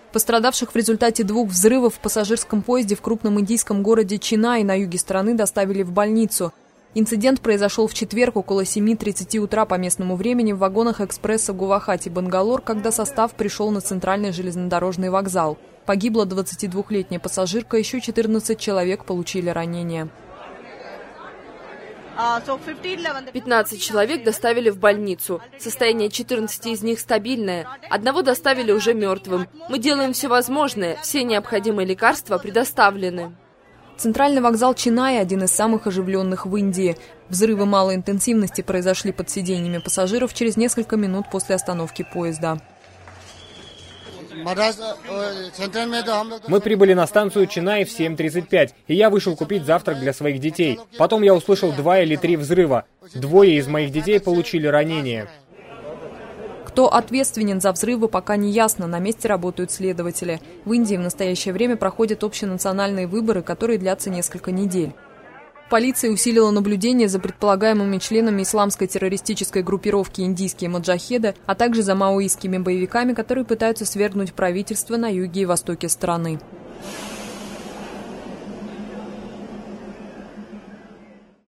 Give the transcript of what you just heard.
Пострадавших в результате 2 взрывов в пассажирском поезде в крупном индийском городе Ченнай на юге страны доставили в больницу. Инцидент произошел в четверг около 7:30 утра по местному времени в вагонах экспресса Гувахати-Бангалор, когда состав пришел на центральный железнодорожный вокзал. Погибла 22-летняя пассажирка, еще 14 человек получили ранения. 15 человек доставили в больницу. Состояние 14 из них стабильное. Одного доставили уже мертвым. Мы делаем все возможное. Все необходимые лекарства предоставлены. Центральный вокзал Ченнай – один из самых оживленных в Индии. Взрывы малой интенсивности произошли под сиденьями пассажиров через несколько минут после остановки поезда. Мы прибыли на станцию Ченнай в 7:35, и я вышел купить завтрак для своих детей. Потом я услышал 2 или 3 взрыва. 2 из моих детей получили ранения. Кто ответственен за взрывы, пока не ясно. На месте работают следователи. В Индии в настоящее время проходят общенациональные выборы, которые длятся несколько недель. Полиция усилила наблюдение за предполагаемыми членами исламской террористической группировки «Индийские маджахеды», а также за маоистскими боевиками, которые пытаются свергнуть правительство на юге и востоке страны.